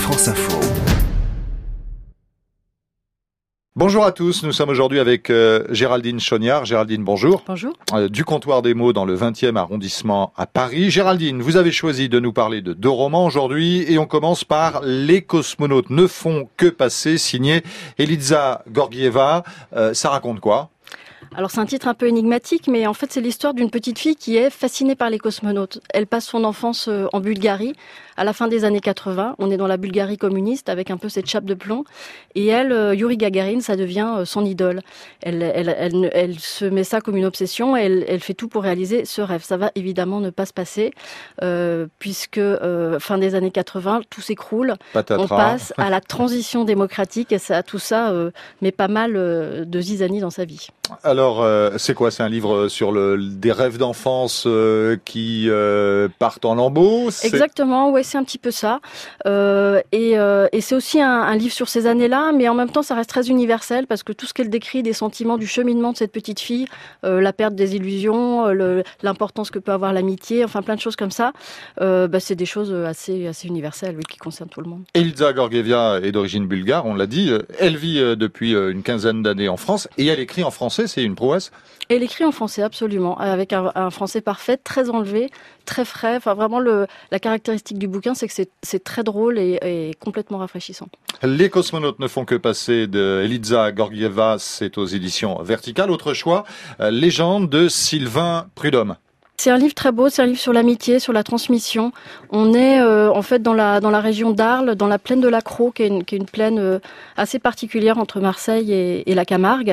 France Info. Bonjour à tous, nous sommes aujourd'hui avec Géraldine Chognard. Géraldine, bonjour. Bonjour. Du Comptoir des mots dans le 20e arrondissement à Paris. Géraldine, vous avez choisi de nous parler de 2 romans aujourd'hui et on commence par Les cosmonautes ne font que passer, signé Eliza Gorgieva. Ça raconte quoi ? Alors c'est un titre un peu énigmatique, mais en fait c'est l'histoire d'une petite fille qui est fascinée par les cosmonautes. Elle passe son enfance en Bulgarie, à la fin des années 80. On est dans la Bulgarie communiste avec un peu cette chape de plomb. Et elle, Yuri Gagarin, ça devient son idole. Elle se met ça comme une obsession et elle fait tout pour réaliser ce rêve. Ça va évidemment ne pas se passer, puisque fin des années 80, tout s'écroule. Patatras. On passe à la transition démocratique et tout ça met pas mal de zizanie dans sa vie. Alors, c'est quoi ? C'est un livre sur des rêves d'enfance qui partent en lambeaux ? Exactement, ouais, c'est un petit peu ça. Et c'est aussi un livre sur ces années-là, mais en même temps, ça reste très universel parce que tout ce qu'elle décrit des sentiments du cheminement de cette petite fille, la perte des illusions, l'importance que peut avoir l'amitié, enfin plein de choses comme ça, c'est des choses assez universelles, oui, qui concernent tout le monde. Eliza Gorgieva est d'origine bulgare, on l'a dit. Elle vit depuis une quinzaine d'années en France et elle écrit en français, c'est une prouesse. Elle écrit en français, absolument, avec un français parfait, très enlevé, très frais. Enfin, vraiment, la caractéristique du bouquin, c'est que c'est très drôle et complètement rafraîchissant. Les cosmonautes ne font que passer de Eliza Gorgieva, c'est aux éditions Verticales. Autre choix, Légende de Sylvain Prudhomme. C'est un livre très beau, c'est un livre sur l'amitié, sur la transmission. On est en fait dans la région d'Arles, dans la plaine de la Crau, qui est une plaine assez particulière entre Marseille et la Camargue.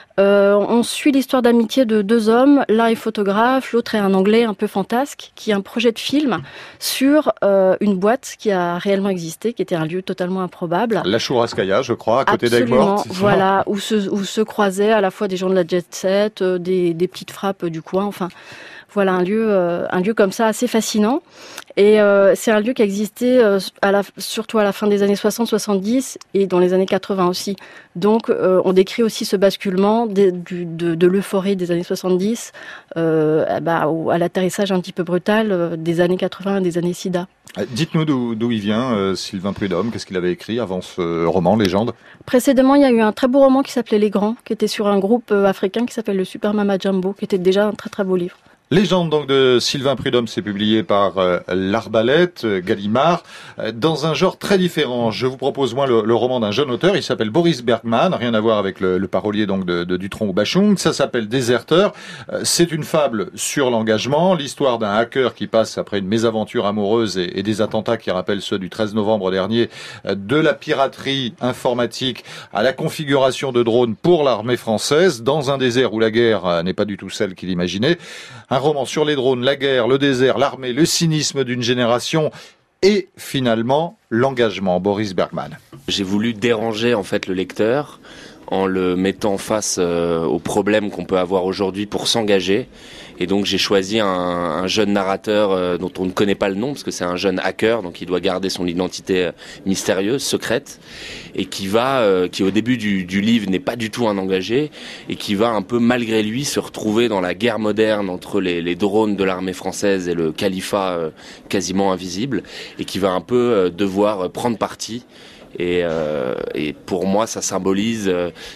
On suit l'histoire d'amitié de 2 hommes. L'un est photographe, l'autre est un Anglais un peu fantasque, qui a un projet de film sur une boîte qui a réellement existé, qui était un lieu totalement improbable. La Chouraskaya, je crois, à côté Absolument, d'Aigues-Mortes. voilà, où se croisaient à la fois des gens de la jet set, des petites frappes du coin, enfin... Voilà, un lieu comme ça assez fascinant. Et c'est un lieu qui a existé surtout à la fin des années 60-70 et dans les années 80 aussi. Donc on décrit aussi ce basculement de l'euphorie des années 70 à l'atterrissage un petit peu brutal des années 80 et des années SIDA. Dites-nous d'où il vient, Sylvain Prudhomme. Qu'est-ce qu'il avait écrit avant ce roman, Légende ? Précédemment, il y a eu un très beau roman qui s'appelait Les Grands, qui était sur un groupe africain qui s'appelle le Super Mama Jumbo, qui était déjà un très très beau livre. Légende donc de Sylvain Prudhomme, c'est publié par l'Arbalète, Gallimard, dans un genre très différent. Je vous propose moi le roman d'un jeune auteur, il s'appelle Boris Bergman, rien à voir avec le parolier donc de Dutronc ou Bachung. Ça s'appelle Déserteur. C'est une fable sur l'engagement, l'histoire d'un hacker qui passe après une mésaventure amoureuse et des attentats qui rappellent ceux du 13 novembre dernier, de la piraterie informatique à la configuration de drones pour l'armée française dans un désert où la guerre n'est pas du tout celle qu'il imaginait. Un roman sur les drones, la guerre, le désert, l'armée, le cynisme d'une génération et finalement l'engagement. Boris Bergman. J'ai voulu déranger en fait le lecteur en le mettant face aux problèmes qu'on peut avoir aujourd'hui pour s'engager. Et donc j'ai choisi un jeune narrateur dont on ne connaît pas le nom parce que c'est un jeune hacker, donc il doit garder son identité mystérieuse, secrète, et qui au début du livre n'est pas du tout un engagé et qui va un peu malgré lui se retrouver dans la guerre moderne entre les drones de l'armée française et le califat quasiment invisible, et qui va un peu devoir prendre parti. Et pour moi, ça symbolise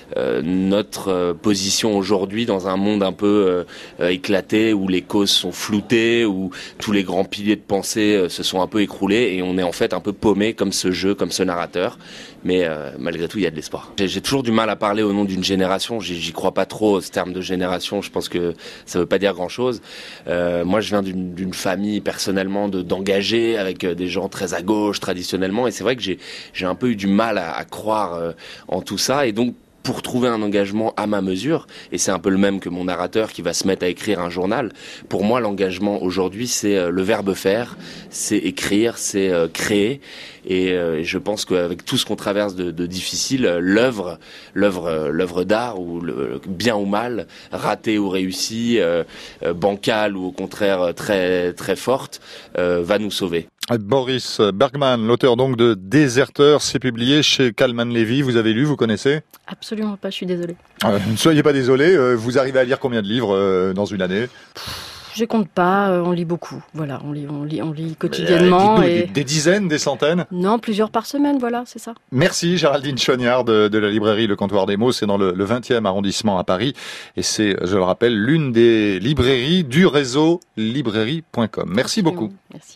notre position aujourd'hui dans un monde un peu éclaté, où les causes sont floutées, où tous les grands piliers de pensée se sont un peu écroulés, et on est en fait un peu paumé comme ce jeu, comme ce narrateur. Mais malgré tout, il y a de l'espoir. J'ai toujours du mal à parler au nom d'une génération. J'y crois pas trop, ce terme de génération. Je pense que ça veut pas dire grand-chose. Moi, je viens d'une famille personnellement d'engagés, avec des gens très à gauche traditionnellement, et c'est vrai que j'ai un peu eu du mal à croire en tout ça, et donc pour trouver un engagement à ma mesure, et c'est un peu le même que mon narrateur qui va se mettre à écrire un journal. Pour moi, l'engagement aujourd'hui, c'est le verbe faire, c'est écrire, c'est créer, et je pense qu'avec tout ce qu'on traverse de difficile, l'œuvre d'art, ou bien ou mal, ratée ou réussie, bancale ou au contraire très très forte, va nous sauver. Boris Bergman, l'auteur donc de Déserteur, c'est publié chez Kalman Levy. Vous avez lu, vous connaissez ? Absolument pas, je suis désolée. Ne soyez pas désolé, vous arrivez à lire combien de livres dans une année ? Je compte pas, on lit beaucoup. Voilà, on lit quotidiennement. Et des dizaines, des centaines? Non, plusieurs par semaine, voilà, c'est ça. Merci Géraldine Chognard de la librairie Le Comptoir des mots. C'est dans le 20e arrondissement à Paris. Et c'est, je le rappelle, l'une des librairies du réseau librairie.com. Merci beaucoup. Merci.